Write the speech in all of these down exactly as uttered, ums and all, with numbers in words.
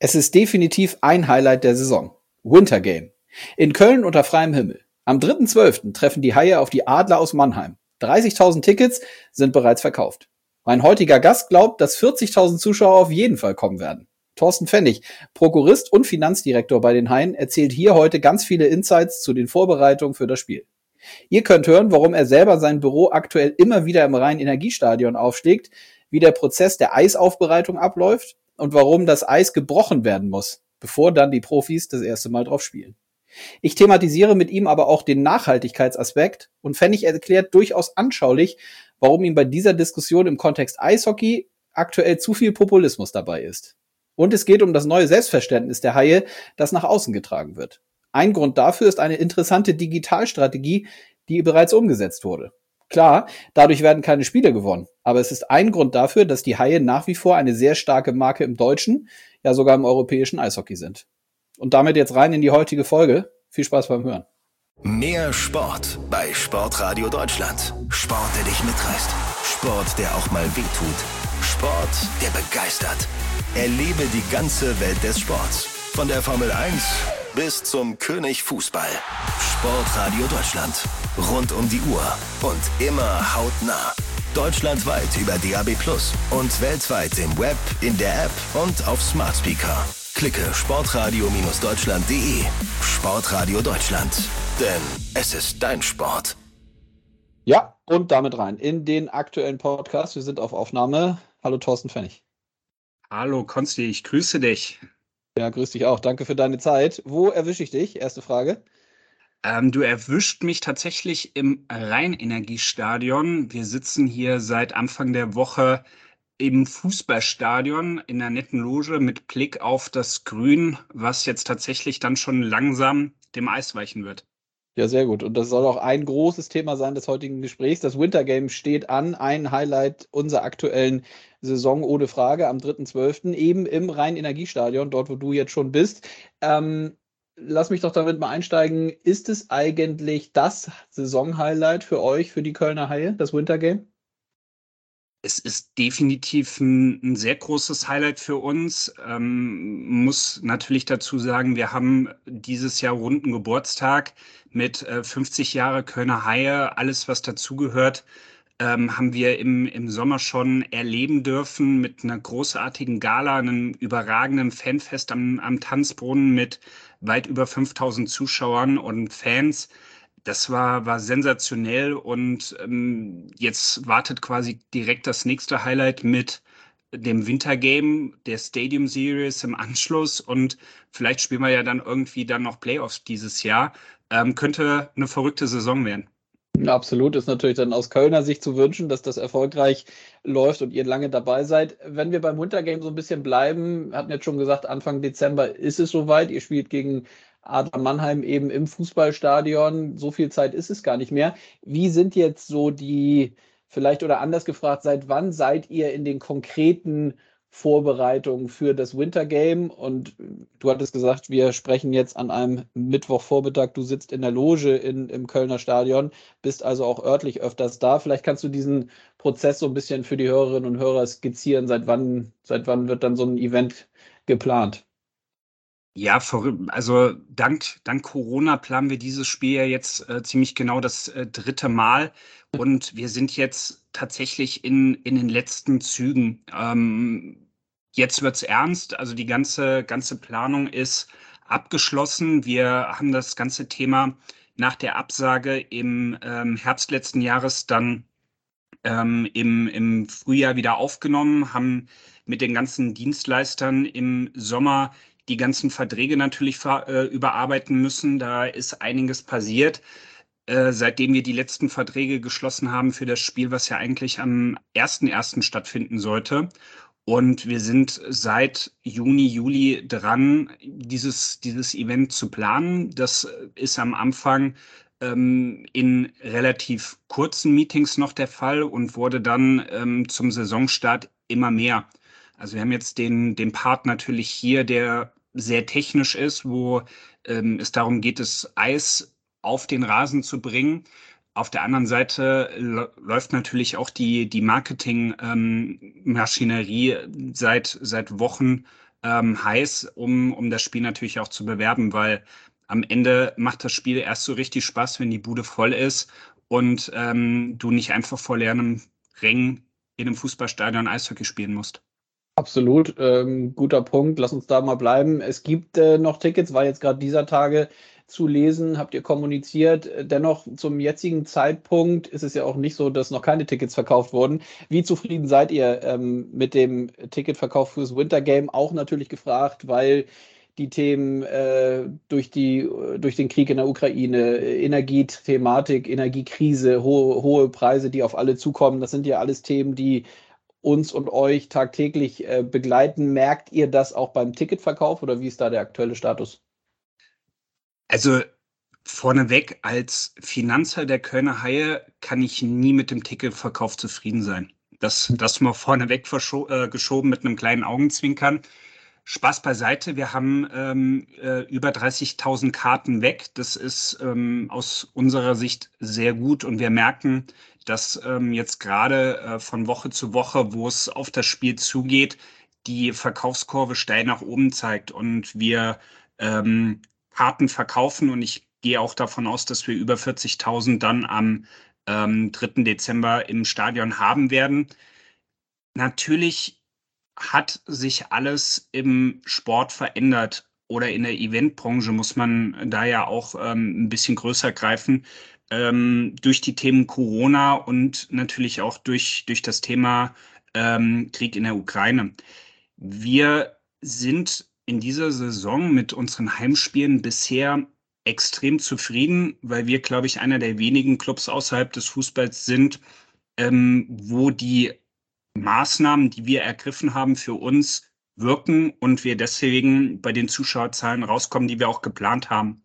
Es ist definitiv ein Highlight der Saison. Winter Game. In Köln unter freiem Himmel. Am dritten zwölften treffen die Haie auf die Adler aus Mannheim. dreißigtausend Tickets sind bereits verkauft. Mein heutiger Gast glaubt, dass vierzigtausend Zuschauer auf jeden Fall kommen werden. Thorsten Pfennig, Prokurist und Finanzdirektor bei den Haien, erzählt hier heute ganz viele Insights zu den Vorbereitungen für das Spiel. Ihr könnt hören, warum er selber sein Büro aktuell immer wieder im Rhein-Energiestadion aufschlägt, wie der Prozess der Eisaufbereitung abläuft und warum das Eis gebrochen werden muss, bevor dann die Profis das erste Mal drauf spielen. Ich thematisiere mit ihm aber auch den Nachhaltigkeitsaspekt und Pfennig erklärt durchaus anschaulich, warum ihm bei dieser Diskussion im Kontext Eishockey aktuell zu viel Populismus dabei ist. Und es geht um das neue Selbstverständnis der Haie, das nach außen getragen wird. Ein Grund dafür ist eine interessante Digitalstrategie, die bereits umgesetzt wurde. Klar, dadurch werden keine Spiele gewonnen, aber es ist ein Grund dafür, dass die Haie nach wie vor eine sehr starke Marke im deutschen, ja sogar im europäischen Eishockey sind. Und damit jetzt rein in die heutige Folge. Viel Spaß beim Hören. Mehr Sport bei Sportradio Deutschland. Sport, der dich mitreißt. Sport, der auch mal wehtut. Sport, der begeistert. Erlebe die ganze Welt des Sports. Von der Formel eins bis zum König Fußball. Sportradio Deutschland. Rund um die Uhr und immer hautnah. Deutschlandweit über D A B plus und weltweit im Web, in der App und auf Smart Speaker. Klicke sportradio deutschland punkt de. Sportradio Deutschland. Denn es ist dein Sport. Ja, und damit rein in den aktuellen Podcast. Wir sind auf Aufnahme. Hallo Thorsten Pfennig. Hallo Konsti, ich grüße dich. Ja, grüß dich auch. Danke für deine Zeit. Wo erwische ich dich? Erste Frage. Ähm, du erwischt mich tatsächlich im Rhein-Energiestadion. Wir sitzen hier seit Anfang der Woche im Fußballstadion in einer netten Loge mit Blick auf das Grün, was jetzt tatsächlich dann schon langsam dem Eis weichen wird. Ja, sehr gut. Und das soll auch ein großes Thema sein des heutigen Gesprächs. Das Winter Game steht an, ein Highlight unserer aktuellen Saison ohne Frage am dritten zwölften eben im Rhein-Energiestadion, dort wo du jetzt schon bist. Ähm, lass mich doch damit mal einsteigen. Ist es eigentlich das Saison-Highlight für euch, für die Kölner Haie, das Winter Game? Es ist definitiv ein, ein sehr großes Highlight für uns. Ähm, muss natürlich dazu sagen, wir haben dieses Jahr runden Geburtstag mit äh, fünfzig Jahre Kölner Haie. Alles, was dazugehört, ähm, haben wir im, im Sommer schon erleben dürfen mit einer großartigen Gala, einem überragenden Fanfest am, am Tanzbrunnen mit weit über fünftausend Zuschauern und Fans. Das war, war sensationell und ähm, jetzt wartet quasi direkt das nächste Highlight mit dem Wintergame, der Stadium Series im Anschluss und vielleicht spielen wir ja dann irgendwie dann noch Playoffs dieses Jahr. Ähm, könnte eine verrückte Saison werden. Absolut, ist natürlich dann aus Kölner Sicht zu wünschen, dass das erfolgreich läuft und ihr lange dabei seid. Wenn wir beim Winter Game so ein bisschen bleiben, hatten jetzt schon gesagt, Anfang Dezember ist es soweit. Ihr spielt gegen Adler Mannheim eben im Fußballstadion. So viel Zeit ist es gar nicht mehr. Wie sind jetzt so die, vielleicht oder anders gefragt, seit wann seid ihr in den konkreten Vorbereitungen für das Winter Game? Und du hattest gesagt, wir sprechen jetzt an einem Mittwochvormittag. Du sitzt in der Loge in, im Kölner Stadion, bist also auch örtlich öfters da. Vielleicht kannst du diesen Prozess so ein bisschen für die Hörerinnen und Hörer skizzieren. Seit wann, seit wann wird dann so ein Event geplant? Ja, verrückt. Also dank, dank Corona planen wir dieses Spiel ja jetzt äh, ziemlich genau das äh, dritte Mal und wir sind jetzt tatsächlich in, in den letzten Zügen. Ähm, jetzt wird's ernst, also die ganze, ganze Planung ist abgeschlossen. Wir haben das ganze Thema nach der Absage im ähm, Herbst letzten Jahres dann ähm, im, im Frühjahr wieder aufgenommen, haben mit den ganzen Dienstleistern im Sommer die ganzen Verträge natürlich ver, äh, überarbeiten müssen. Da ist einiges passiert, äh, seitdem wir die letzten Verträge geschlossen haben für das Spiel, was ja eigentlich am ersten ersten stattfinden sollte. Und wir sind seit Juni, Juli dran, dieses, dieses Event zu planen. Das ist am Anfang ähm, in relativ kurzen Meetings noch der Fall und wurde dann ähm, zum Saisonstart immer mehr. Also wir haben jetzt den, den Part natürlich hier, der sehr technisch ist, wo ähm, es darum geht, das Eis auf den Rasen zu bringen. Auf der anderen Seite l- läuft natürlich auch die, die Marketing-Maschinerie seit, seit Wochen ähm, heiß, um, um das Spiel natürlich auch zu bewerben, weil am Ende macht das Spiel erst so richtig Spaß, wenn die Bude voll ist und ähm, du nicht einfach vor leeren Rängen in einem Fußballstadion Eishockey spielen musst. Absolut, ähm, guter Punkt. Lass uns da mal bleiben. Es gibt äh, noch Tickets, war jetzt gerade dieser Tage zu lesen, habt ihr kommuniziert. Dennoch zum jetzigen Zeitpunkt ist es ja auch nicht so, dass noch keine Tickets verkauft wurden. Wie zufrieden seid ihr ähm, mit dem Ticketverkauf fürs Winter Game? Auch natürlich gefragt, weil die Themen äh, durch die, durch den Krieg in der Ukraine, Energiethematik, Energiekrise, hohe, hohe Preise, die auf alle zukommen, das sind ja alles Themen, die uns und euch tagtäglich äh, begleiten. Merkt ihr das auch beim Ticketverkauf oder wie ist da der aktuelle Status? Also vorneweg, als Finanzer der Kölner Haie kann ich nie mit dem Ticketverkauf zufrieden sein. Das, das mal vorneweg verscho- äh, geschoben mit einem kleinen Augenzwinkern. Spaß beiseite, wir haben ähm, äh, über dreißigtausend Karten weg. Das ist ähm, aus unserer Sicht sehr gut und wir merken, dass ähm, jetzt gerade äh, von Woche zu Woche, wo es auf das Spiel zugeht, die Verkaufskurve steil nach oben zeigt und wir ähm, Karten verkaufen und ich gehe auch davon aus, dass wir über vierzigtausend dann am ähm, dritten Dezember im Stadion haben werden. Natürlich hat sich alles im Sport verändert oder in der Eventbranche muss man da ja auch ähm, ein bisschen größer greifen. Ähm, durch die Themen Corona und natürlich auch durch, durch das Thema ähm, Krieg in der Ukraine. Wir sind in dieser Saison mit unseren Heimspielen bisher extrem zufrieden, weil wir, glaube ich, einer der wenigen Clubs außerhalb des Fußballs sind, ähm, wo die Maßnahmen, die wir ergriffen haben, für uns wirken und wir deswegen bei den Zuschauerzahlen rauskommen, die wir auch geplant haben.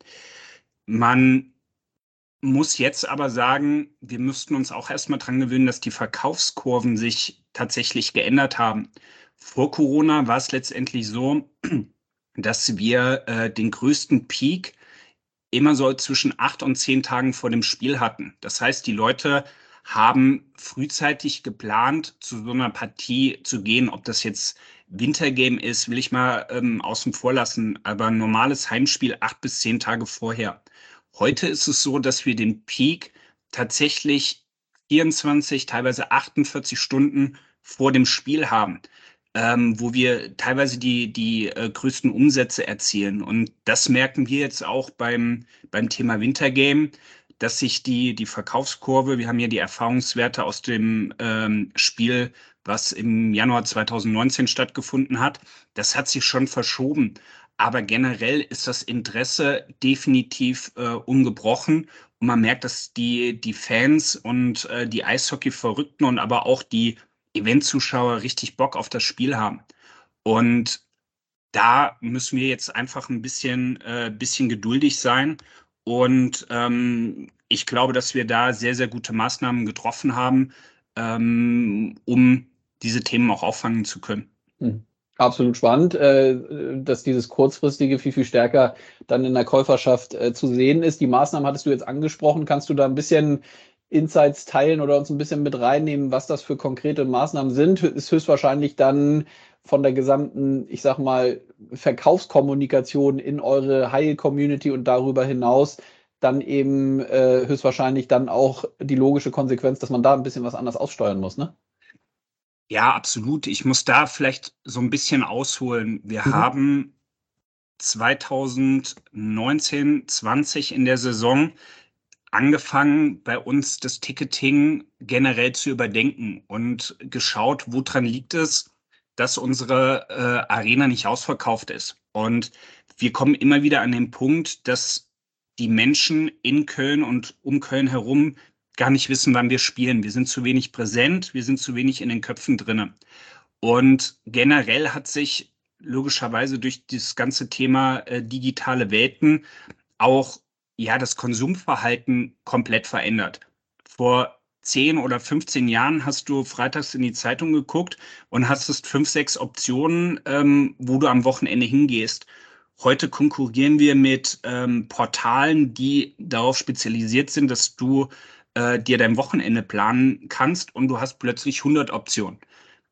Man muss jetzt aber sagen, wir müssten uns auch erstmal dran gewöhnen, dass die Verkaufskurven sich tatsächlich geändert haben. Vor Corona war es letztendlich so, dass wir äh, den größten Peak immer so zwischen acht und zehn Tagen vor dem Spiel hatten. Das heißt, die Leute haben frühzeitig geplant, zu so einer Partie zu gehen. Ob das jetzt Wintergame ist, will ich mal ähm, außen vor lassen, aber ein normales Heimspiel acht bis zehn Tage vorher. Heute ist es so, dass wir den Peak tatsächlich vierundzwanzig, teilweise achtundvierzig Stunden vor dem Spiel haben, ähm, wo wir teilweise die, die äh, größten Umsätze erzielen. Und das merken wir jetzt auch beim, beim Thema Wintergame, dass sich die, die Verkaufskurve, wir haben ja die Erfahrungswerte aus dem ähm, Spiel, was im Januar zweitausendneunzehn stattgefunden hat, das hat sich schon verschoben. Aber generell ist das Interesse definitiv äh, ungebrochen. Und man merkt, dass die, die Fans und äh, die Eishockey-Verrückten und aber auch die Eventzuschauer richtig Bock auf das Spiel haben. Und da müssen wir jetzt einfach ein bisschen, äh, bisschen geduldig sein. Und ähm, ich glaube, dass wir da sehr, sehr gute Maßnahmen getroffen haben, ähm, um diese Themen auch auffangen zu können. Hm. Absolut spannend, äh, dass dieses kurzfristige viel, viel stärker dann in der Käuferschaft äh, zu sehen ist. Die Maßnahmen hattest du jetzt angesprochen. Kannst du da ein bisschen Insights teilen oder uns ein bisschen mit reinnehmen, was das für konkrete Maßnahmen sind? Ist höchstwahrscheinlich dann von der gesamten, ich sag mal, Verkaufskommunikation in eure Haie-Community und darüber hinaus dann eben äh, höchstwahrscheinlich dann auch die logische Konsequenz, dass man da ein bisschen was anders aussteuern muss, ne? Ja, absolut. Ich muss da vielleicht so ein bisschen ausholen. Wir Mhm. haben zweitausendneunzehn, zwanzig in der Saison angefangen, bei uns das Ticketing generell zu überdenken und geschaut, woran liegt es, dass unsere äh, Arena nicht ausverkauft ist. Und wir kommen immer wieder an den Punkt, dass die Menschen in Köln und um Köln herum gar nicht wissen, wann wir spielen. Wir sind zu wenig präsent, wir sind zu wenig in den Köpfen drinne. Und generell hat sich logischerweise durch das ganze Thema äh, digitale Welten auch ja das Konsumverhalten komplett verändert. Vor zehn oder fünfzehn Jahren hast du freitags in die Zeitung geguckt und hast fünf, sechs Optionen, ähm, wo du am Wochenende hingehst. Heute konkurrieren wir mit ähm, Portalen, die darauf spezialisiert sind, dass du äh, dir dein Wochenende planen kannst und du hast plötzlich hundert Optionen.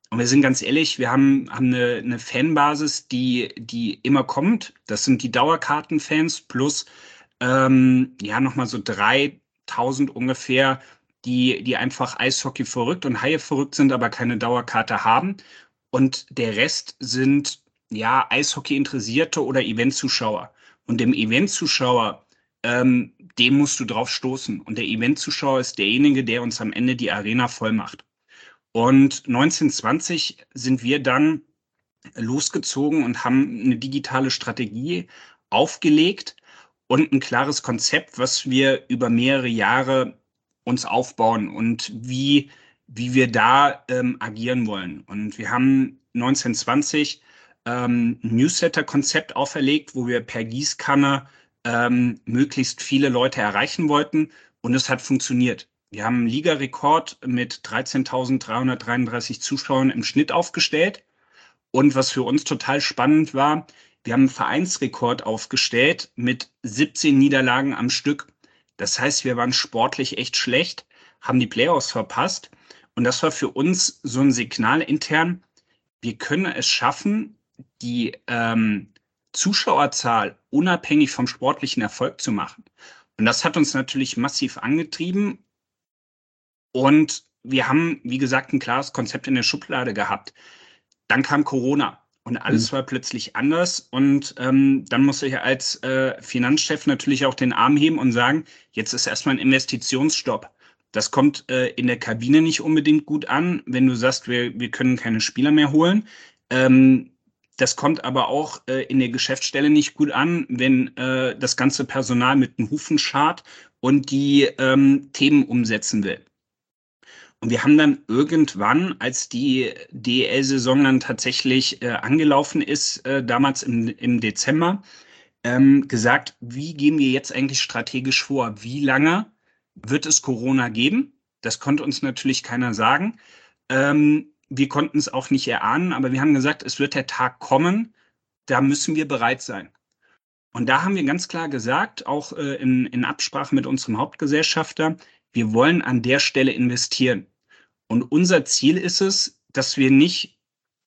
Und wir sind ganz ehrlich, wir haben, haben eine, eine Fanbasis, die, die immer kommt. Das sind die Dauerkartenfans plus ähm, ja nochmal so dreitausend ungefähr, die, die einfach Eishockey verrückt und Haie verrückt sind, aber keine Dauerkarte haben. Und der Rest sind ja Eishockey-Interessierte oder Eventzuschauer. Und dem Eventzuschauer, ähm, dem musst du drauf stoßen. Und der Eventzuschauer ist derjenige, der uns am Ende die Arena voll macht. Und neunzehnhundertzwanzig sind wir dann losgezogen und haben eine digitale Strategie aufgelegt und ein klares Konzept, was wir über mehrere Jahre uns aufbauen und wie, wie wir da ähm, agieren wollen. Und wir haben neunzehnhundertzwanzig ähm, ein Newsletter-Konzept auferlegt, wo wir per Gießkanne ähm, möglichst viele Leute erreichen wollten, und es hat funktioniert. Wir haben einen Ligarekord mit dreizehntausenddreihundertdreiunddreißig Zuschauern im Schnitt aufgestellt. Und was für uns total spannend war, wir haben einen Vereinsrekord aufgestellt mit siebzehn Niederlagen am Stück. Das heißt, wir waren sportlich echt schlecht, haben die Playoffs verpasst. Und das war für uns so ein Signal intern: Wir können es schaffen, die ähm, Zuschauerzahl unabhängig vom sportlichen Erfolg zu machen. Und das hat uns natürlich massiv angetrieben. Und wir haben, wie gesagt, ein klares Konzept in der Schublade gehabt. Dann kam Corona und alles mhm. war plötzlich anders. Und ähm, dann musste ich als äh, Finanzchef natürlich auch den Arm heben und sagen, jetzt ist erstmal ein Investitionsstopp. Das kommt äh, in der Kabine nicht unbedingt gut an, wenn du sagst, wir, wir können keine Spieler mehr holen. Ähm, das kommt aber auch äh, in der Geschäftsstelle nicht gut an, wenn äh, das ganze Personal mit dem Hufen scharrt und die ähm, Themen umsetzen will. Und wir haben dann irgendwann, als die D E L-Saison dann tatsächlich äh, angelaufen ist, äh, damals im, im Dezember, ähm, gesagt, wie gehen wir jetzt eigentlich strategisch vor? Wie lange wird es Corona geben? Das konnte uns natürlich keiner sagen. Ähm, wir konnten es auch nicht erahnen, aber wir haben gesagt, es wird der Tag kommen, da müssen wir bereit sein. Und da haben wir ganz klar gesagt, auch äh, in, in Absprache mit unserem Hauptgesellschafter, wir wollen an der Stelle investieren. Und unser Ziel ist es, dass wir nicht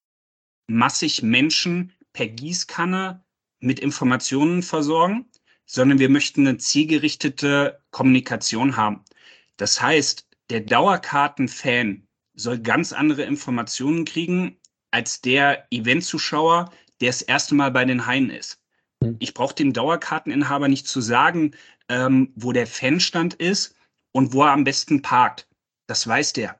massig Menschen per Gießkanne mit Informationen versorgen, sondern wir möchten eine zielgerichtete Kommunikation haben. Das heißt, der Dauerkarten-Fan soll ganz andere Informationen kriegen als der Eventzuschauer, der das erste Mal bei den Haien ist. Ich brauche dem Dauerkarteninhaber nicht zu sagen, ähm, wo der Fanstand ist und wo er am besten parkt. Das weiß der.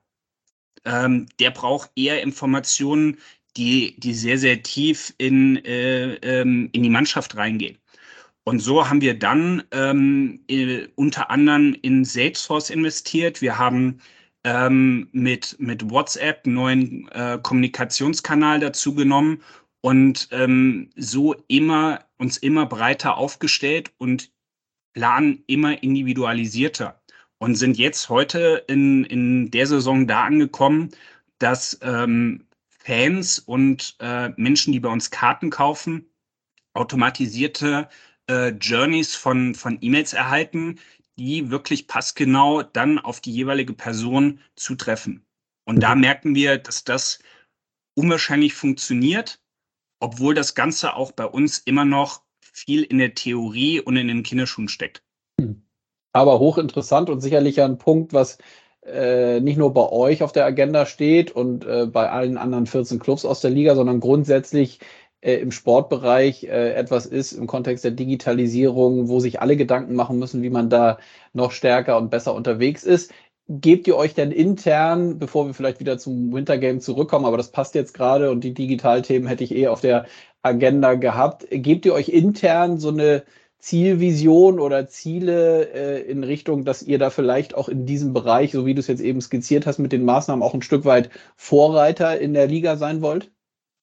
Ähm, der braucht eher Informationen, die, die sehr, sehr tief in, äh, ähm, in die Mannschaft reingehen. Und so haben wir dann ähm, äh, unter anderem in Salesforce investiert. Wir haben ähm, mit, mit WhatsApp einen neuen äh, Kommunikationskanal dazu genommen und ähm, so immer uns immer breiter aufgestellt und planen immer individualisierter und sind jetzt heute in, in der Saison da angekommen, dass ähm, Fans und äh, Menschen, die bei uns Karten kaufen, automatisierte äh, Journeys von, von E-Mails erhalten, die wirklich passgenau dann auf die jeweilige Person zutreffen. Und da merken wir, dass das unwahrscheinlich funktioniert, obwohl das Ganze auch bei uns immer noch viel in der Theorie und in den Kinderschuhen steckt. Aber hochinteressant und sicherlich ein Punkt, was äh, nicht nur bei euch auf der Agenda steht und äh, bei allen anderen vierzehn Clubs aus der Liga, sondern grundsätzlich äh, im Sportbereich äh, etwas ist im Kontext der Digitalisierung, wo sich alle Gedanken machen müssen, wie man da noch stärker und besser unterwegs ist. Gebt ihr euch denn intern, bevor wir vielleicht wieder zum Wintergame zurückkommen, aber das passt jetzt gerade und die Digitalthemen hätte ich eh auf der Agenda gehabt, gebt ihr euch intern so eine Zielvision oder Ziele äh, in Richtung, dass ihr da vielleicht auch in diesem Bereich, so wie du es jetzt eben skizziert hast, mit den Maßnahmen auch ein Stück weit Vorreiter in der Liga sein wollt?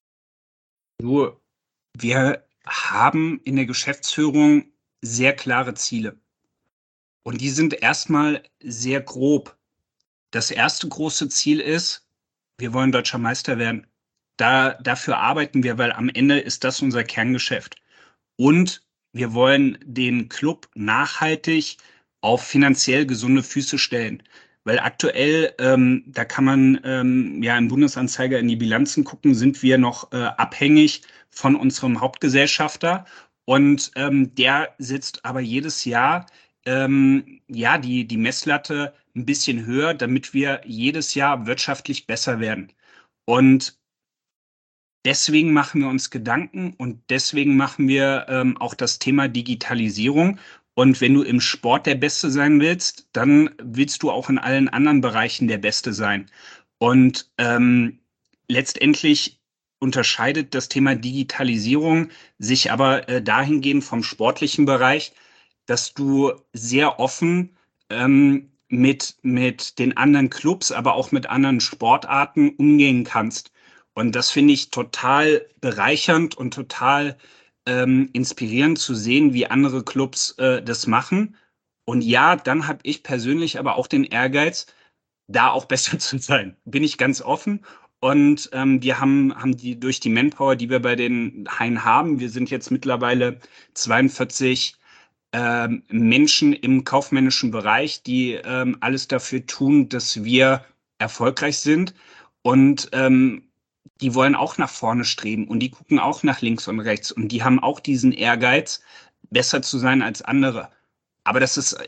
Nur, wir haben in der Geschäftsführung sehr klare Ziele. Und die sind erstmal sehr grob. Das erste große Ziel ist, wir wollen deutscher Meister werden. Da, dafür arbeiten wir, weil am Ende ist das unser Kerngeschäft. Und wir wollen den Club nachhaltig auf finanziell gesunde Füße stellen. weil aktuell, ähm, da kann man ähm, ja im Bundesanzeiger in die Bilanzen gucken, sind wir noch äh, abhängig von unserem Hauptgesellschafter und ähm, der setzt aber jedes Jahr ähm, ja die, die Messlatte ein bisschen höher, damit wir jedes Jahr wirtschaftlich besser werden. Und deswegen machen wir uns Gedanken und deswegen machen wir ähm, auch das Thema Digitalisierung. Und wenn du im Sport der Beste sein willst, dann willst du auch in allen anderen Bereichen der Beste sein. Und ähm, letztendlich unterscheidet das Thema Digitalisierung sich aber äh, dahingehend vom sportlichen Bereich, dass du sehr offen ähm, mit, mit den anderen Clubs, aber auch mit anderen Sportarten umgehen kannst. Und das finde ich total bereichernd und total ähm, inspirierend zu sehen, wie andere Clubs äh, das machen. Und ja, dann habe ich persönlich aber auch den Ehrgeiz, da auch besser zu sein. Bin ich ganz offen. Und ähm, wir haben, haben die durch die Manpower, die wir bei den Haien haben, wir sind jetzt mittlerweile zweiundvierzig ähm, Menschen im kaufmännischen Bereich, die ähm, alles dafür tun, dass wir erfolgreich sind. Und ähm, die wollen auch nach vorne streben und die gucken auch nach links und rechts und die haben auch diesen Ehrgeiz, besser zu sein als andere. Aber das ist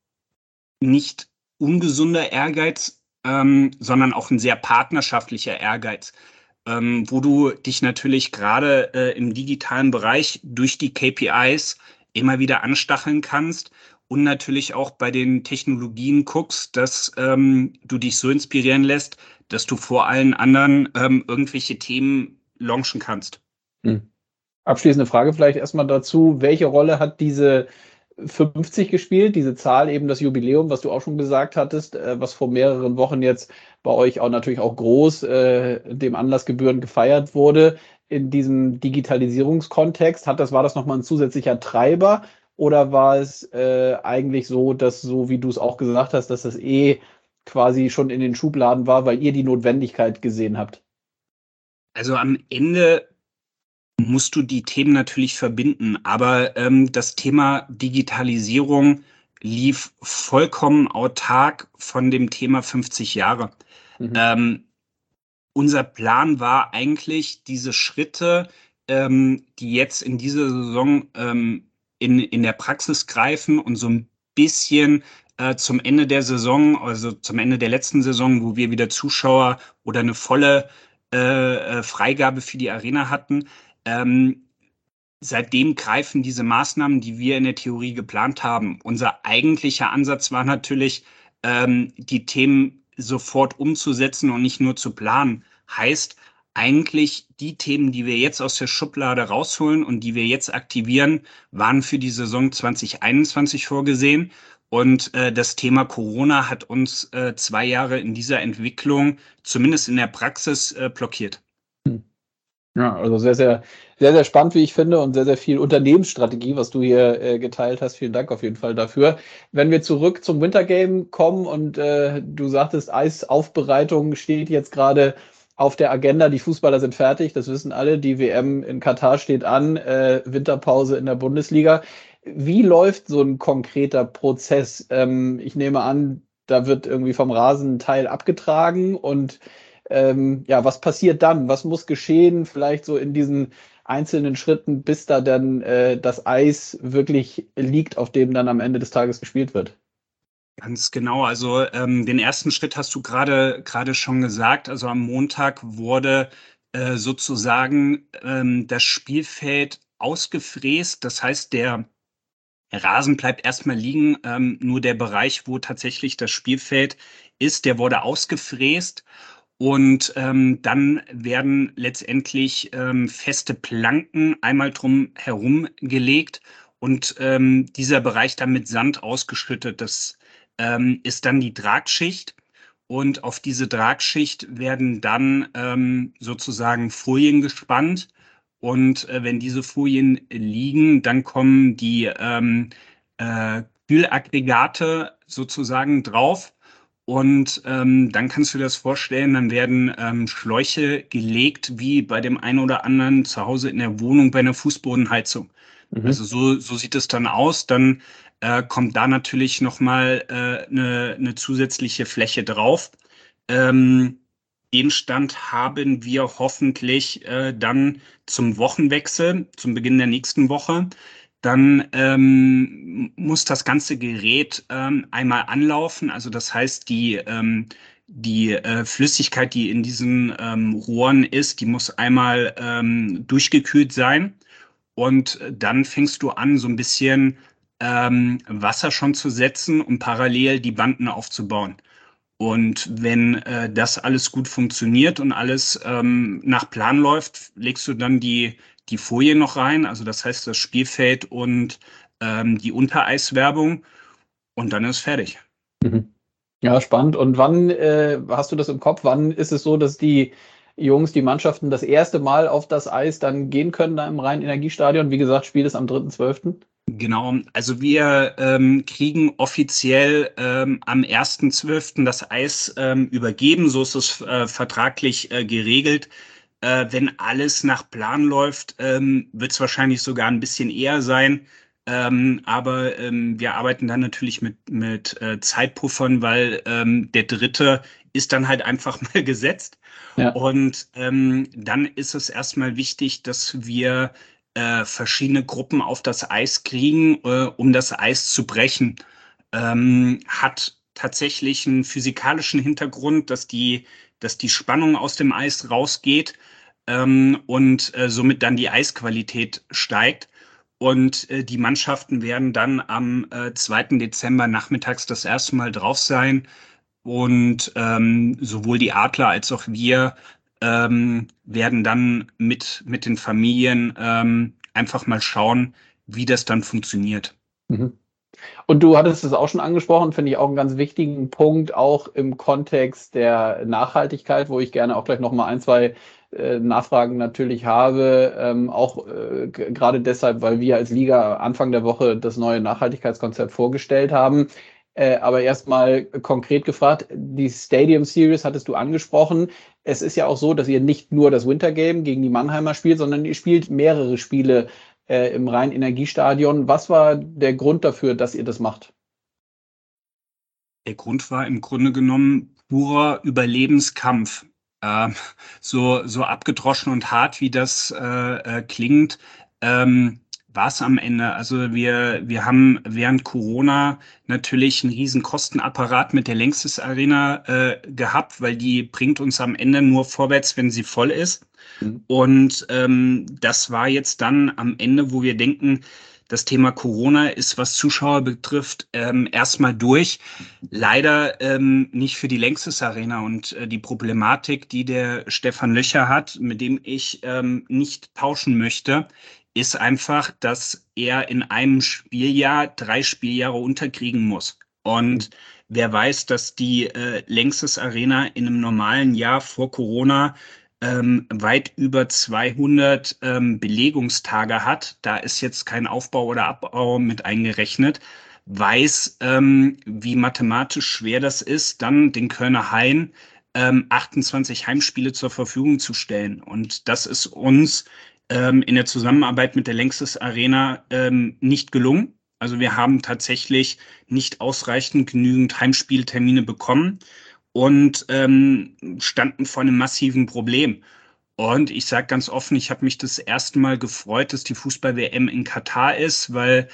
nicht ungesunder Ehrgeiz, ähm, sondern auch ein sehr partnerschaftlicher Ehrgeiz, ähm, wo du dich natürlich gerade äh, im digitalen Bereich durch die K P Is immer wieder anstacheln kannst und natürlich auch bei den Technologien guckst, dass ähm, du dich so inspirieren lässt, dass du vor allen anderen ähm, irgendwelche Themen launchen kannst. Hm. Abschließende Frage vielleicht erstmal dazu. Welche Rolle hat diese fünfzig gespielt, diese Zahl, eben das Jubiläum, was du auch schon gesagt hattest, äh, was vor mehreren Wochen jetzt bei euch auch natürlich auch groß äh, dem Anlass gebührend gefeiert wurde, in diesem Digitalisierungskontext? Hat das, war das nochmal ein zusätzlicher Treiber oder war es äh, eigentlich so, dass, so wie du es auch gesagt hast, dass das eh quasi schon in den Schubladen war, weil ihr die Notwendigkeit gesehen habt? Also am Ende musst du die Themen natürlich verbinden, aber ähm, das Thema Digitalisierung lief vollkommen autark von dem Thema fünfzig Jahre. Mhm. Ähm, unser Plan war eigentlich, diese Schritte, ähm, die jetzt in dieser Saison ähm, in, in der Praxis greifen und so ein bisschen äh, zum Ende der Saison, also zum Ende der letzten Saison, wo wir wieder Zuschauer oder eine volle äh, äh, Freigabe für die Arena hatten, ähm, seitdem greifen diese Maßnahmen, die wir in der Theorie geplant haben. Unser eigentlicher Ansatz war natürlich, ähm, die Themen sofort umzusetzen und nicht nur zu planen. Heißt eigentlich, die Themen, die wir jetzt aus der Schublade rausholen und die wir jetzt aktivieren, waren für die Saison zwanzig einundzwanzig vorgesehen. Und äh, das Thema Corona hat uns äh, zwei Jahre in dieser Entwicklung, zumindest in der Praxis, äh, blockiert. Ja, also sehr, sehr, sehr, sehr spannend, wie ich finde, und sehr, sehr viel Unternehmensstrategie, was du hier äh, geteilt hast. Vielen Dank auf jeden Fall dafür. Wenn wir zurück zum Wintergame kommen und äh, du sagtest, Eisaufbereitung steht jetzt gerade auf der Agenda. Die Fußballer sind fertig, das wissen alle. Die W M in Katar steht an, äh, Winterpause in der Bundesliga. Wie läuft so ein konkreter Prozess? Ähm, ich nehme an, da wird irgendwie vom Rasen ein Teil abgetragen und ähm, ja, was passiert dann? Was muss geschehen? Vielleicht so in diesen einzelnen Schritten, bis da dann äh, das Eis wirklich liegt, auf dem dann am Ende des Tages gespielt wird. Ganz genau. Also ähm, den ersten Schritt hast du gerade gerade schon gesagt. Also am Montag wurde äh, sozusagen ähm, das Spielfeld ausgefräst. Das heißt, der Rasen bleibt erstmal liegen. Ähm, nur der Bereich, wo tatsächlich das Spielfeld ist, der wurde ausgefräst. Und ähm, dann werden letztendlich ähm, feste Planken einmal drum herum gelegt und ähm, dieser Bereich dann mit Sand ausgeschüttet. Das ähm, ist dann die Tragschicht. Und auf diese Tragschicht werden dann ähm, sozusagen Folien gespannt. Und äh, wenn diese Folien liegen, dann kommen die ähm, äh, Kühlaggregate sozusagen drauf. Und ähm, dann kannst du dir das vorstellen, dann werden ähm, Schläuche gelegt, wie bei dem einen oder anderen zu Hause in der Wohnung bei einer Fußbodenheizung. Mhm. Also so, so sieht es dann aus. Dann äh, kommt da natürlich nochmal äh, eine, eine zusätzliche Fläche drauf. Ähm, Den Stand haben wir hoffentlich äh, dann zum Wochenwechsel, zum Beginn der nächsten Woche. Dann ähm, muss das ganze Gerät ähm, einmal anlaufen. Also das heißt, die, ähm, die äh, Flüssigkeit, die in diesen ähm, Rohren ist, die muss einmal ähm, durchgekühlt sein. Und dann fängst du an, so ein bisschen ähm, Wasser schon zu setzen und parallel die Banden aufzubauen. Und wenn äh, das alles gut funktioniert und alles ähm, nach Plan läuft, legst du dann die, die Folie noch rein, also das heißt das Spielfeld und ähm, die Untereiswerbung und dann ist fertig. Mhm. Ja, spannend. Und wann äh, hast du das im Kopf? Wann ist es so, dass die Jungs, die Mannschaften das erste Mal auf das Eis dann gehen können da im Rhein-Energiestadion? Wie gesagt, Spiel ist am dritten zwölften. Genau, also wir ähm, kriegen offiziell ähm, am ersten zwölften das Eis ähm, übergeben, so ist es äh, vertraglich äh, geregelt. Äh, wenn alles nach Plan läuft, ähm, wird es wahrscheinlich sogar ein bisschen eher sein. Ähm, aber ähm, wir arbeiten dann natürlich mit, mit äh, Zeitpuffern, weil ähm, der dritte ist dann halt einfach mal gesetzt. Ja. Und ähm, dann ist es erstmal wichtig, dass wir äh, verschiedene Gruppen auf das Eis kriegen, äh, um das Eis zu brechen. Ähm, hat tatsächlich einen physikalischen Hintergrund, dass die, dass die Spannung aus dem Eis rausgeht ähm, und äh, somit dann die Eisqualität steigt. Und äh, die Mannschaften werden dann am äh, zweiten Dezember nachmittags das erste Mal drauf sein. Und ähm, sowohl die Adler als auch wir ähm, werden dann mit, mit den Familien ähm, einfach mal schauen, wie das dann funktioniert. Mhm. Und du hattest es auch schon angesprochen, finde ich auch einen ganz wichtigen Punkt, auch im Kontext der Nachhaltigkeit, wo ich gerne auch gleich noch mal ein, zwei äh, Nachfragen natürlich habe. Ähm, auch äh, g- gerade deshalb, weil wir als Liga Anfang der Woche das neue Nachhaltigkeitskonzept vorgestellt haben. Äh, aber erstmal konkret gefragt, die Stadium Series hattest du angesprochen. Es ist ja auch so, dass ihr nicht nur das Winter Game gegen die Mannheimer spielt, sondern ihr spielt mehrere Spiele äh, im Rhein-Energiestadion. Was war der Grund dafür, dass ihr das macht? Der Grund war im Grunde genommen purer Überlebenskampf. Ähm, so, so abgedroschen und hart, wie das äh, äh, klingt, ähm, war es am Ende. Also wir, wir haben während Corona natürlich einen riesen Kostenapparat mit der Längstes Arena äh, gehabt, weil die bringt uns am Ende nur vorwärts, wenn sie voll ist. Mhm. Und ähm, das war jetzt dann am Ende, wo wir denken, das Thema Corona ist, was Zuschauer betrifft, ähm, erstmal durch. Leider ähm, nicht für die Längstes Arena und äh, die Problematik, die der Stefan Löcher hat, mit dem ich ähm, nicht tauschen möchte, ist einfach, dass er in einem Spieljahr drei Spieljahre unterkriegen muss. Und wer weiß, dass die äh, Längstes Arena in einem normalen Jahr vor Corona ähm, weit über zweihundert ähm, Belegungstage hat, da ist jetzt kein Aufbau oder Abbau mit eingerechnet, weiß, ähm, wie mathematisch schwer das ist, dann den Kölner Hain ähm, achtundzwanzig Heimspiele zur Verfügung zu stellen. Und das ist uns ähm, in der Zusammenarbeit mit der Längstes Arena ähm, nicht gelungen. Also wir haben tatsächlich nicht ausreichend genügend Heimspieltermine bekommen und ähm, standen vor einem massiven Problem. Und ich sage ganz offen, ich habe mich das erste Mal gefreut, dass die Fußball-W M in Katar ist, weil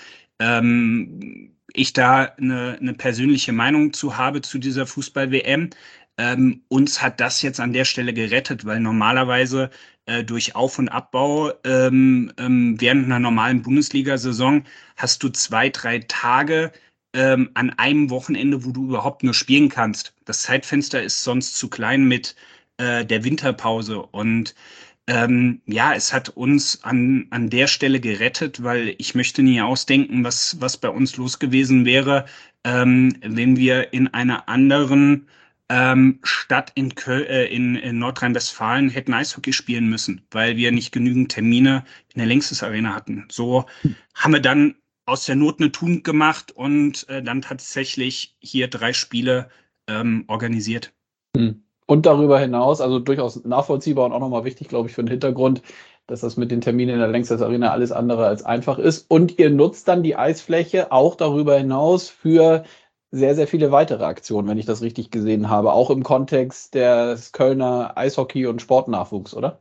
ähm, ich da eine, eine persönliche Meinung zu habe zu dieser Fußball-W M. Ähm, uns hat das jetzt an der Stelle gerettet, weil normalerweise äh, durch Auf- und Abbau ähm, ähm, während einer normalen Bundesliga-Saison hast du zwei, drei Tage ähm, an einem Wochenende, wo du überhaupt nur spielen kannst. Das Zeitfenster ist sonst zu klein mit äh, der Winterpause. Und ähm, ja, es hat uns an, an der Stelle gerettet, weil ich möchte nie ausdenken, was, was bei uns los gewesen wäre, ähm, wenn wir in einer anderen ähm, Stadt in, Köl äh, in, in Nordrhein-Westfalen hätten Eishockey spielen müssen, weil wir nicht genügend Termine in der Längstes Arena hatten. So haben wir dann aus der Not eine Tugend gemacht und äh, dann tatsächlich hier drei Spiele ähm, organisiert. Hm. Und darüber hinaus, also durchaus nachvollziehbar und auch nochmal wichtig, glaube ich, für den Hintergrund, dass das mit den Terminen in der Lanxess Arena alles andere als einfach ist. Und ihr nutzt dann die Eisfläche auch darüber hinaus für sehr, sehr viele weitere Aktionen, wenn ich das richtig gesehen habe, auch im Kontext des Kölner Eishockey- und Sportnachwuchs, oder?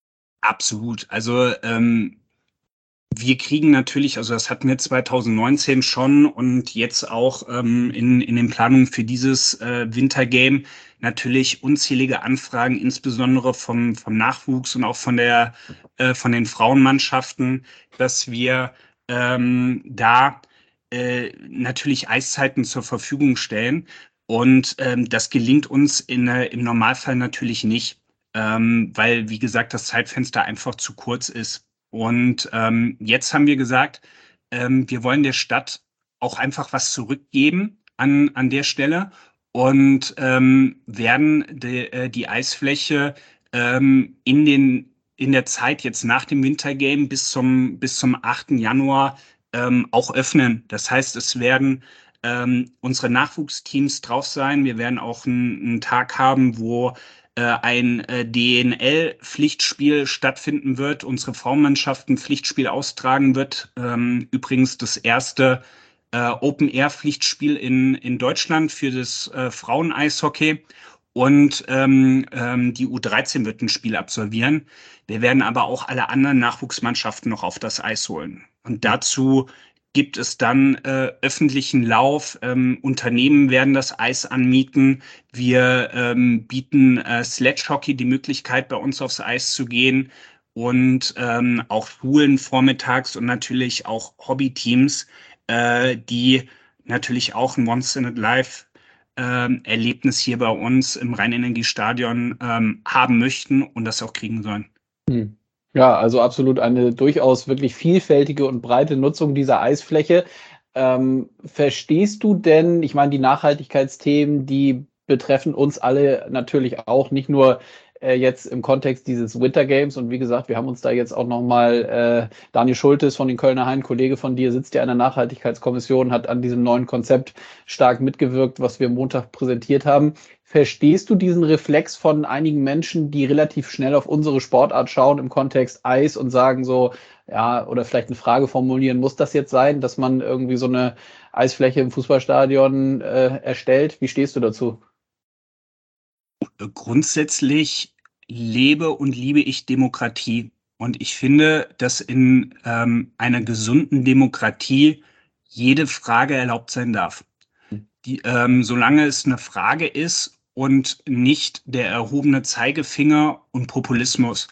Absolut. Also ähm, wir kriegen natürlich, also das hatten wir zwanzig neunzehn schon und jetzt auch ähm, in, in den Planungen für dieses äh, Wintergame natürlich unzählige Anfragen, insbesondere vom, vom Nachwuchs und auch von der, äh, von den Frauenmannschaften, dass wir ähm, da äh, natürlich Eiszeiten zur Verfügung stellen. Und ähm, das gelingt uns in, äh, im Normalfall natürlich nicht, ähm, weil, wie gesagt, das Zeitfenster einfach zu kurz ist. Und ähm, jetzt haben wir gesagt, ähm, wir wollen der Stadt auch einfach was zurückgeben an, an der Stelle und ähm, werden de, äh, die Eisfläche ähm, in den, in der Zeit jetzt nach dem Wintergame bis zum, bis zum achten Januar ähm, auch öffnen. Das heißt, es werden ähm, unsere Nachwuchsteams drauf sein. Wir werden auch einen, einen Tag haben, wo äh, ein äh, D N L-Pflichtspiel stattfinden wird, unsere Frauenmannschaft ein Pflichtspiel austragen wird. Ähm, übrigens das erste äh, Open-Air-Pflichtspiel in, in Deutschland für das äh, Frauen-Eishockey. Und ähm, ähm, die U dreizehn wird ein Spiel absolvieren. Wir werden aber auch alle anderen Nachwuchsmannschaften noch auf das Eis holen. Und dazu gibt es dann äh, öffentlichen Lauf. Ähm, Unternehmen werden das Eis anmieten. Wir ähm, bieten äh, Sledgehockey die Möglichkeit, bei uns aufs Eis zu gehen und ähm, auch Schulen vormittags und natürlich auch Hobbyteams, äh, die natürlich auch ein Once-in-a-Life ähm, Erlebnis hier bei uns im Rheinenergiestadion ähm, haben möchten und das auch kriegen sollen. Hm. Ja, also absolut eine durchaus wirklich vielfältige und breite Nutzung dieser Eisfläche. Ähm, verstehst du denn, ich meine, die Nachhaltigkeitsthemen, die betreffen uns alle natürlich auch, nicht nur äh, jetzt im Kontext dieses Winter Games. Und wie gesagt, wir haben uns da jetzt auch nochmal, äh, Daniel Schultes von den Kölner Hain, Kollege von dir, sitzt ja in der Nachhaltigkeitskommission, hat an diesem neuen Konzept stark mitgewirkt, was wir Montag präsentiert haben. Verstehst du diesen Reflex von einigen Menschen, die relativ schnell auf unsere Sportart schauen im Kontext Eis und sagen so, ja, oder vielleicht eine Frage formulieren, muss das jetzt sein, dass man irgendwie so eine Eisfläche im Fußballstadion äh, erstellt? Wie stehst du dazu? Grundsätzlich lebe und liebe ich Demokratie. Und ich finde, dass in ähm, einer gesunden Demokratie jede Frage erlaubt sein darf. Die, ähm, solange es eine Frage ist und nicht der erhobene Zeigefinger und Populismus.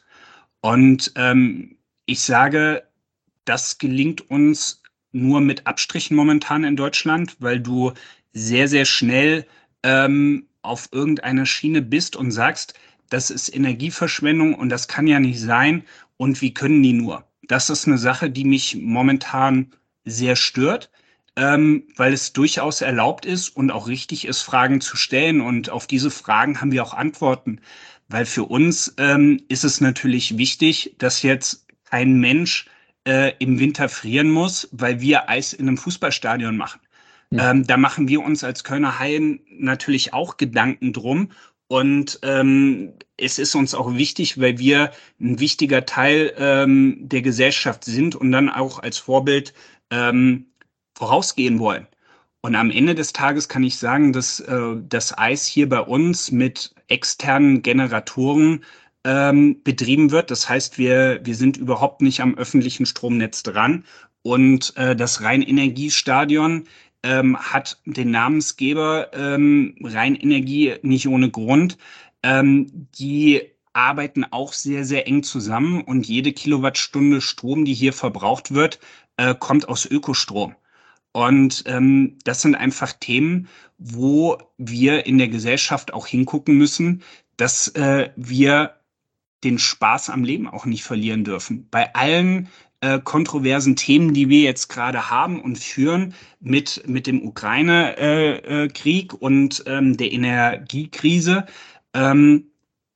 Und ähm, ich sage, das gelingt uns nur mit Abstrichen momentan in Deutschland, weil du sehr, sehr schnell ähm, auf irgendeiner Schiene bist und sagst, das ist Energieverschwendung und das kann ja nicht sein und wie können die nur? Das ist eine Sache, die mich momentan sehr stört, ähm, weil es durchaus erlaubt ist und auch richtig ist, Fragen zu stellen und auf diese Fragen haben wir auch Antworten, weil für uns ähm, ist es natürlich wichtig, dass jetzt kein Mensch äh, im Winter frieren muss, weil wir Eis in einem Fußballstadion machen. Hm. Ähm, da machen wir uns als Kölner Haien natürlich auch Gedanken drum. Und ähm, es ist uns auch wichtig, weil wir ein wichtiger Teil ähm, der Gesellschaft sind und dann auch als Vorbild ähm, vorausgehen wollen. Und am Ende des Tages kann ich sagen, dass äh, das Eis hier bei uns mit externen Generatoren ähm, betrieben wird. Das heißt, wir, wir sind überhaupt nicht am öffentlichen Stromnetz dran. Und äh, das Rheinenergiestadion ähm, hat den Namensgeber ähm, Rheinenergie nicht ohne Grund. Ähm, die arbeiten auch sehr, sehr eng zusammen und jede Kilowattstunde Strom, die hier verbraucht wird, äh, kommt aus Ökostrom. Und ähm, das sind einfach Themen, wo wir in der Gesellschaft auch hingucken müssen, dass äh, wir den Spaß am Leben auch nicht verlieren dürfen. Bei allen äh, kontroversen Themen, die wir jetzt gerade haben und führen mit, mit dem Ukraine-Krieg äh, äh, und ähm, der Energiekrise, ähm,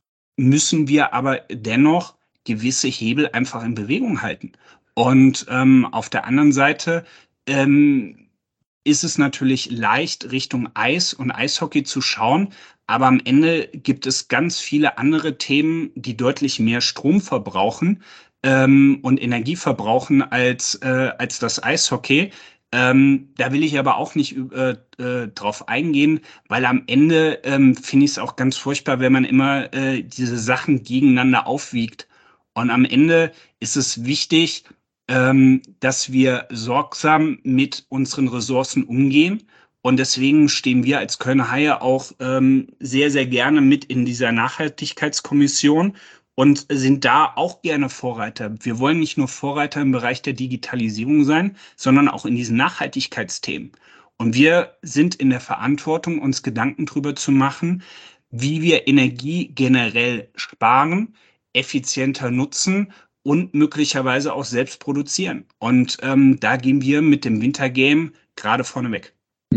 müssen wir aber dennoch gewisse Hebel einfach in Bewegung halten. Und ähm, auf der anderen Seite ähm, ist es natürlich leicht, Richtung Eis und Eishockey zu schauen. Aber am Ende gibt es ganz viele andere Themen, die deutlich mehr Strom verbrauchen ähm, und Energie verbrauchen als, äh, als das Eishockey. Ähm, da will ich aber auch nicht äh, äh, drauf eingehen, weil am Ende ähm, finde ich es auch ganz furchtbar, wenn man immer äh, diese Sachen gegeneinander aufwiegt. Und am Ende ist es wichtig, ähm, dass wir sorgsam mit unseren Ressourcen umgehen. Und deswegen stehen wir als Kölner Haie auch ähm, sehr, sehr gerne mit in dieser Nachhaltigkeitskommission und sind da auch gerne Vorreiter. Wir wollen nicht nur Vorreiter im Bereich der Digitalisierung sein, sondern auch in diesen Nachhaltigkeitsthemen. Und wir sind in der Verantwortung, uns Gedanken darüber zu machen, wie wir Energie generell sparen, effizienter nutzen und möglicherweise auch selbst produzieren. Und ähm, da gehen wir mit dem Wintergame gerade vorneweg.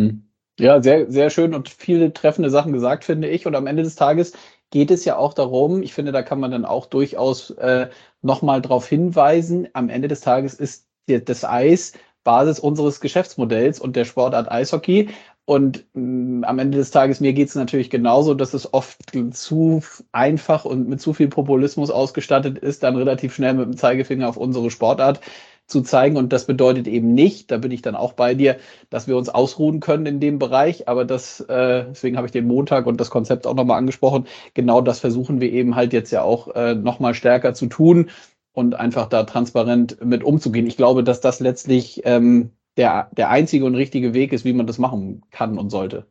Ja, sehr, sehr schön und viele treffende Sachen gesagt, finde ich. Und am Ende des Tages geht es ja auch darum, ich finde, da kann man dann auch durchaus äh, nochmal drauf hinweisen, am Ende des Tages ist die, das Eis Basis unseres Geschäftsmodells und der Sportart Eishockey. Und mh, am Ende des Tages, mir geht es natürlich genauso, dass es oft zu einfach und mit zu viel Populismus ausgestattet ist, dann relativ schnell mit dem Zeigefinger auf unsere Sportart zu zeigen. Und das bedeutet eben nicht, da bin ich dann auch bei dir, dass wir uns ausruhen können in dem Bereich. Aber das, äh, deswegen habe ich den Montag und das Konzept auch nochmal angesprochen. Genau das versuchen wir eben halt jetzt ja auch äh, nochmal stärker zu tun und einfach da transparent mit umzugehen. Ich glaube, dass das letztlich ähm, der, der einzige und richtige Weg ist, wie man das machen kann und sollte.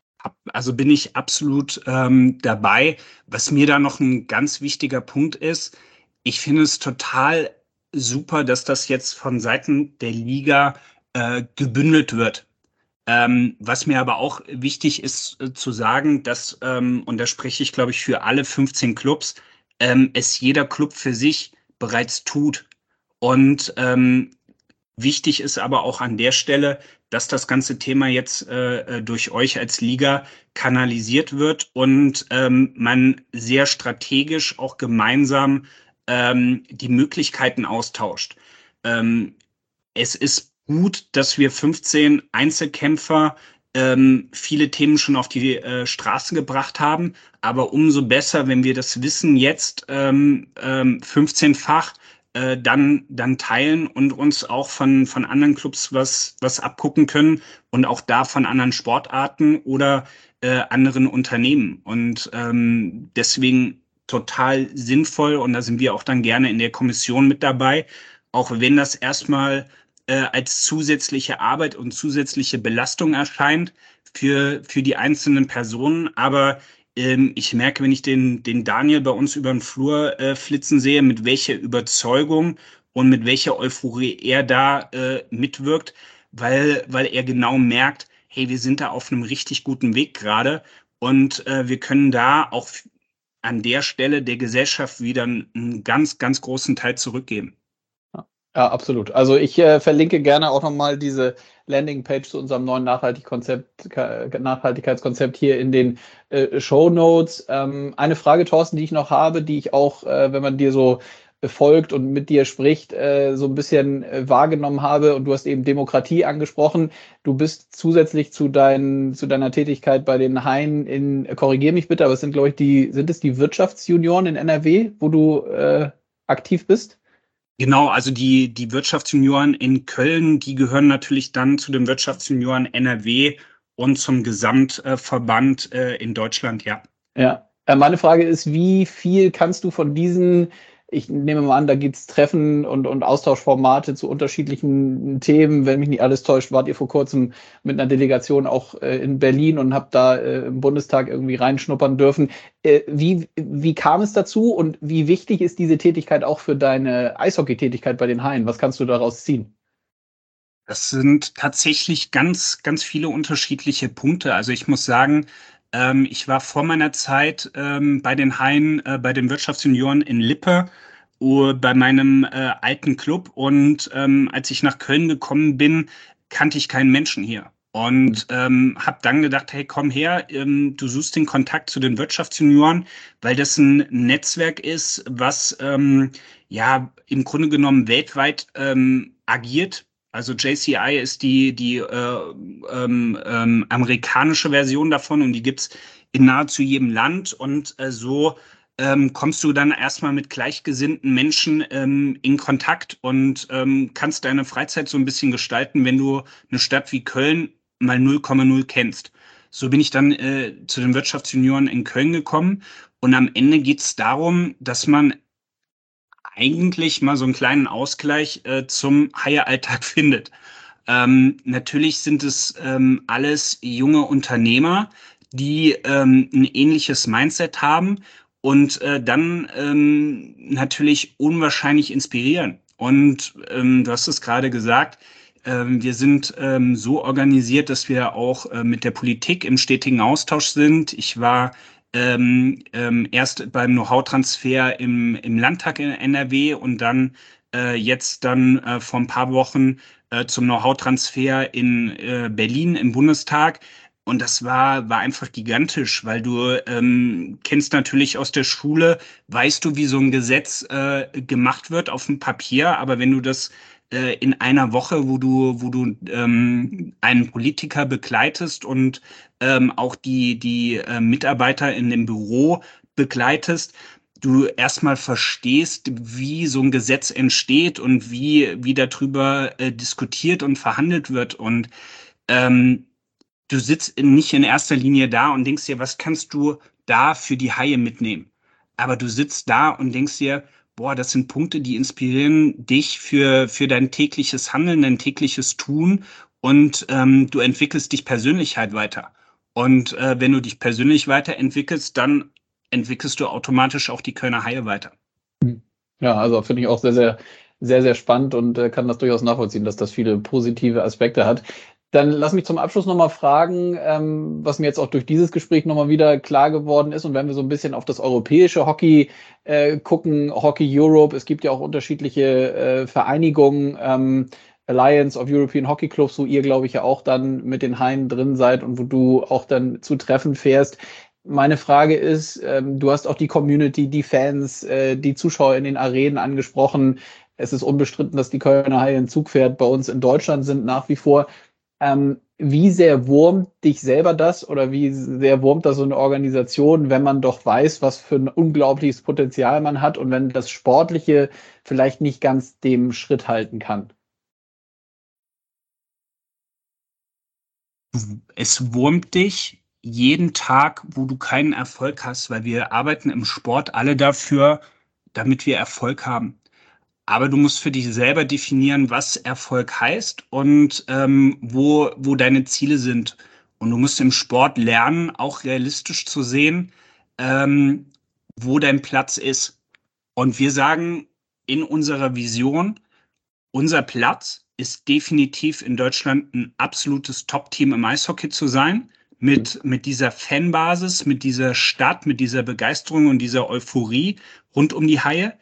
Also bin ich absolut ähm, dabei. Was mir da noch ein ganz wichtiger Punkt ist, ich finde es total super, dass das jetzt von Seiten der Liga äh, gebündelt wird. Ähm, was mir aber auch wichtig ist äh, zu sagen, dass, ähm, und da spreche ich, glaube ich, für alle fünfzehn Clubs, ähm, es jeder Club für sich bereits tut. Und ähm, wichtig ist aber auch an der Stelle, dass das ganze Thema jetzt äh, durch euch als Liga kanalisiert wird und ähm, man sehr strategisch auch gemeinsam ähm, die Möglichkeiten austauscht. Ähm, es ist gut, dass wir fünfzehn Einzelkämpfer ähm, viele Themen schon auf die äh, Straße gebracht haben, aber umso besser, wenn wir das Wissen jetzt ähm, ähm, fünfzehnfach äh, dann, dann teilen und uns auch von, von anderen Clubs was, was abgucken können und auch da von anderen Sportarten oder äh, anderen Unternehmen. Und ähm, deswegen total sinnvoll und da sind wir auch dann gerne in der Kommission mit dabei, auch wenn das erstmal äh, als zusätzliche Arbeit und zusätzliche Belastung erscheint für, für die einzelnen Personen. Aber ähm, ich merke, wenn ich den, den Daniel bei uns über den Flur äh, flitzen sehe, mit welcher Überzeugung und mit welcher Euphorie er da äh, mitwirkt, weil, weil er genau merkt, hey, wir sind da auf einem richtig guten Weg gerade und äh, wir können da auch an der Stelle der Gesellschaft wieder einen ganz, ganz großen Teil zurückgeben. Ja, absolut. Also ich äh, verlinke gerne auch nochmal diese Landingpage zu unserem neuen Nachhaltigkonzept, Nachhaltigkeitskonzept hier in den äh, Shownotes. Ähm, eine Frage, Thorsten, die ich noch habe, die ich auch, äh, wenn man dir so folgt und mit dir spricht, äh, so ein bisschen äh, wahrgenommen habe. Und du hast eben Demokratie angesprochen. Du bist zusätzlich zu, dein, zu deiner Tätigkeit bei den Haien in, korrigier mich bitte, aber es sind, glaube ich, die, sind es die Wirtschaftsjunioren in N R W, wo du äh, aktiv bist? Genau, also die, die Wirtschaftsjunioren in Köln, die gehören natürlich dann zu den Wirtschaftsjunioren N R W und zum Gesamtverband äh, in Deutschland, ja. Ja, äh, meine Frage ist, wie viel kannst du von diesen, ich nehme mal an, da gibt es Treffen und, und Austauschformate zu unterschiedlichen Themen. Wenn mich nicht alles täuscht, wart ihr vor kurzem mit einer Delegation auch äh, in Berlin und habt da äh, im Bundestag irgendwie reinschnuppern dürfen. Äh, wie, wie kam es dazu und wie wichtig ist diese Tätigkeit auch für deine Eishockey-Tätigkeit bei den Haien? Was kannst du daraus ziehen? Das sind tatsächlich ganz, ganz viele unterschiedliche Punkte. Also ich muss sagen, ähm, ich war vor meiner Zeit ähm, bei den Haien, äh, bei den Wirtschaftsjunioren in Lippe, uh, bei meinem äh, alten Club. Und ähm, als ich nach Köln gekommen bin, kannte ich keinen Menschen hier. Und ähm, habe dann gedacht, hey, komm her, ähm, du suchst den Kontakt zu den Wirtschaftsjunioren, weil das ein Netzwerk ist, was ähm, ja im Grunde genommen weltweit ähm, agiert Also J C I ist die, die äh, ähm, ähm, amerikanische Version davon und die gibt's in nahezu jedem Land und äh, so ähm, kommst du dann erstmal mit gleichgesinnten Menschen ähm, in Kontakt und ähm, kannst deine Freizeit so ein bisschen gestalten, wenn du eine Stadt wie Köln mal null Komma null kennst. So bin ich dann äh, zu den Wirtschaftsjunioren in Köln gekommen und am Ende geht's darum, dass man eigentlich mal so einen kleinen Ausgleich äh, zum Haie-Alltag findet. Ähm, natürlich sind es ähm, alles junge Unternehmer, die ähm, ein ähnliches Mindset haben und äh, dann ähm, natürlich unwahrscheinlich inspirieren. Und ähm, du hast es gerade gesagt, ähm, wir sind ähm, so organisiert, dass wir auch äh, mit der Politik im stetigen Austausch sind. Ich war ähm, ähm, erst beim Know-how-Transfer im, im Landtag in N R W und dann äh, jetzt dann äh, vor ein paar Wochen äh, zum Know-how-Transfer in äh, Berlin im Bundestag. Und das war, war einfach gigantisch, weil du ähm, kennst natürlich aus der Schule, weißt du, wie so ein Gesetz äh, gemacht wird auf dem Papier, aber wenn du das äh, in einer Woche, wo du, wo du ähm, einen Politiker begleitest und ähm, auch die, die äh, Mitarbeiter in dem Büro begleitest, du erstmal verstehst, wie so ein Gesetz entsteht und wie, wie darüber äh, diskutiert und verhandelt wird. Und ähm, du sitzt in, nicht in erster Linie da und denkst dir, was kannst du da für die Haie mitnehmen? Aber du sitzt da und denkst dir, boah, das sind Punkte, die inspirieren dich für, für dein tägliches Handeln, dein tägliches Tun und ähm, du entwickelst dich persönlich halt weiter. Und äh, wenn du dich persönlich weiterentwickelst, dann entwickelst du automatisch auch die Kölner Haie weiter. Ja, also finde ich auch sehr, sehr, sehr, sehr spannend und äh, kann das durchaus nachvollziehen, dass das viele positive Aspekte hat. Dann lass mich zum Abschluss nochmal fragen, ähm, was mir jetzt auch durch dieses Gespräch nochmal wieder klar geworden ist. Und wenn wir so ein bisschen auf das europäische Hockey äh, gucken, Hockey Europe, es gibt ja auch unterschiedliche äh, Vereinigungen, ähm, Alliance of European Hockey Clubs, wo ihr, glaube ich, ja auch dann mit den Haien drin seid und wo du auch dann zu Treffen fährst. Meine Frage ist, ähm, du hast auch die Community, die Fans, äh, die Zuschauer in den Arenen angesprochen. Es ist unbestritten, dass die Kölner Haie ein Zugpferd bei uns in Deutschland sind nach wie vor. Ähm, wie sehr wurmt dich selber das oder wie sehr wurmt das so eine Organisation, wenn man doch weiß, was für ein unglaubliches Potenzial man hat und wenn das Sportliche vielleicht nicht ganz dem Schritt halten kann? Es wurmt dich jeden Tag, wo du keinen Erfolg hast, weil wir arbeiten im Sport alle dafür, damit wir Erfolg haben. Aber du musst für dich selber definieren, was Erfolg heißt und ähm, wo, wo deine Ziele sind. Und du musst im Sport lernen, auch realistisch zu sehen, ähm, wo dein Platz ist. Und wir sagen in unserer Vision, unser Platz ist definitiv in Deutschland ein absolutes Top-Team im Eishockey zu sein. Mit, mit dieser Fanbasis, mit dieser Stadt, mit dieser Begeisterung und dieser Euphorie rund um die Haie.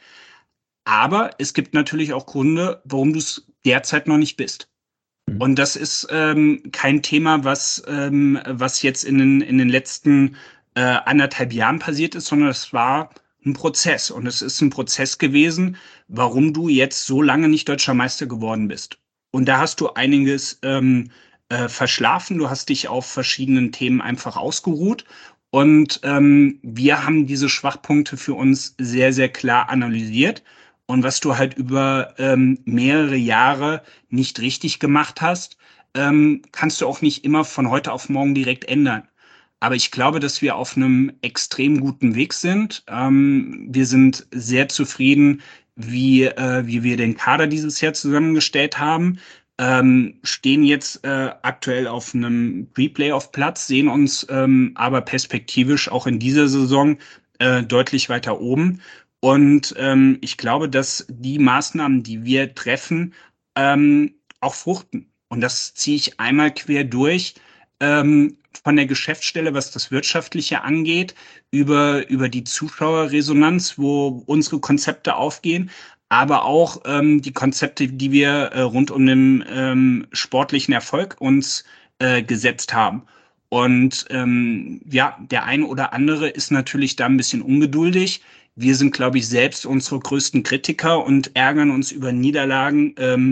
Aber es gibt natürlich auch Gründe, warum du es derzeit noch nicht bist. Und das ist ähm, kein Thema, was, ähm, was jetzt in den, in den letzten äh, anderthalb Jahren passiert ist, sondern es war ein Prozess. Und es ist ein Prozess gewesen, warum du jetzt so lange nicht deutscher Meister geworden bist. Und da hast du einiges ähm, äh, verschlafen. Du hast dich auf verschiedenen Themen einfach ausgeruht. Und ähm, wir haben diese Schwachpunkte für uns sehr, sehr klar analysiert. Und was du halt über ähm, mehrere Jahre nicht richtig gemacht hast, ähm, kannst du auch nicht immer von heute auf morgen direkt ändern. Aber ich glaube, dass wir auf einem extrem guten Weg sind. Ähm, wir sind sehr zufrieden, wie, äh, wie wir den Kader dieses Jahr zusammengestellt haben. Ähm, stehen jetzt äh, aktuell auf einem Pre-Playoff-Platz, sehen uns ähm, aber perspektivisch auch in dieser Saison äh, deutlich weiter oben. Und ähm, ich glaube, dass die Maßnahmen, die wir treffen, ähm, auch fruchten. Und das ziehe ich einmal quer durch, ähm, von der Geschäftsstelle, was das Wirtschaftliche angeht, über, über die Zuschauerresonanz, wo unsere Konzepte aufgehen, aber auch ähm, die Konzepte, die wir äh, rund um den ähm, sportlichen Erfolg uns äh, gesetzt haben. Und ähm, ja, der eine oder andere ist natürlich da ein bisschen ungeduldig. Wir sind, glaube ich, selbst unsere größten Kritiker und ärgern uns über Niederlagen ähm,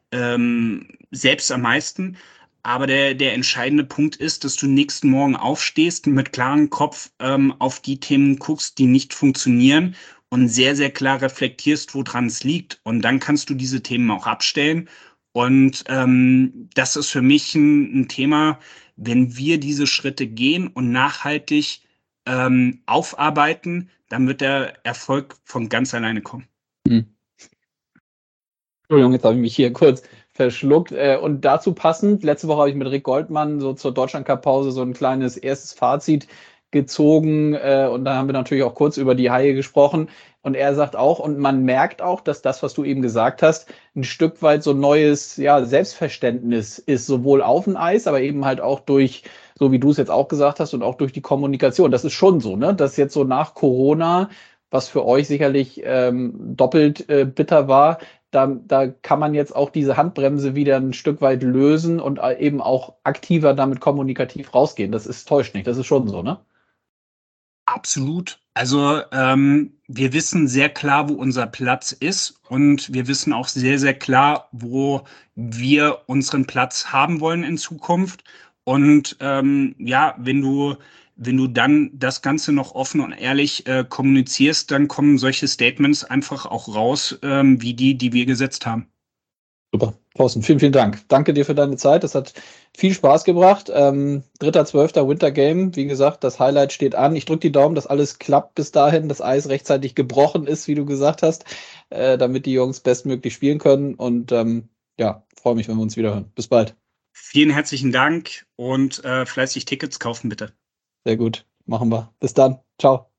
ähm, selbst am meisten. Aber der, der entscheidende Punkt ist, dass du nächsten Morgen aufstehst und mit klarem Kopf ähm, auf die Themen guckst, die nicht funktionieren und sehr, sehr klar reflektierst, woran es liegt. Und dann kannst du diese Themen auch abstellen. Und ähm, das ist für mich ein, ein Thema, wenn wir diese Schritte gehen und nachhaltig ähm, aufarbeiten, dann wird der Erfolg von ganz alleine kommen. Hm. Entschuldigung, jetzt habe ich mich hier kurz verschluckt. Und dazu passend, letzte Woche habe ich mit Rick Goldmann so zur Deutschlandcup-Pause so ein kleines erstes Fazit gezogen. Und da haben wir natürlich auch kurz über die Haie gesprochen. Und er sagt auch, und man merkt auch, dass das, was du eben gesagt hast, ein Stück weit so neues, ja, Selbstverständnis ist, sowohl auf dem Eis, aber eben halt auch durch, so wie du es jetzt auch gesagt hast, und auch durch die Kommunikation. Das ist schon so, ne? Dass jetzt so nach Corona, was für euch sicherlich ähm, doppelt äh, bitter war, Da, da kann man jetzt auch diese Handbremse wieder ein Stück weit lösen und eben auch aktiver damit kommunikativ rausgehen. Das ist täuscht nicht, das ist schon so, ne? Absolut. Also ähm, wir wissen sehr klar, wo unser Platz ist und wir wissen auch sehr, sehr klar, wo wir unseren Platz haben wollen in Zukunft. Und ähm, ja, wenn du, wenn du dann das Ganze noch offen und ehrlich äh, kommunizierst, dann kommen solche Statements einfach auch raus, ähm, wie die, die wir gesetzt haben. Super. Thorsten, vielen, vielen Dank. Danke dir für deine Zeit. Das hat viel Spaß gebracht. Ähm, dritter zwölfter Winter Game. Wie gesagt, das Highlight steht an. Ich drücke die Daumen, dass alles klappt bis dahin, das Eis rechtzeitig gebrochen ist, wie du gesagt hast, äh, damit die Jungs bestmöglich spielen können. Und ähm, ja, freue mich, wenn wir uns wieder hören. Bis bald. Vielen herzlichen Dank und äh, fleißig Tickets kaufen, bitte. Sehr gut. Machen wir. Bis dann. Ciao.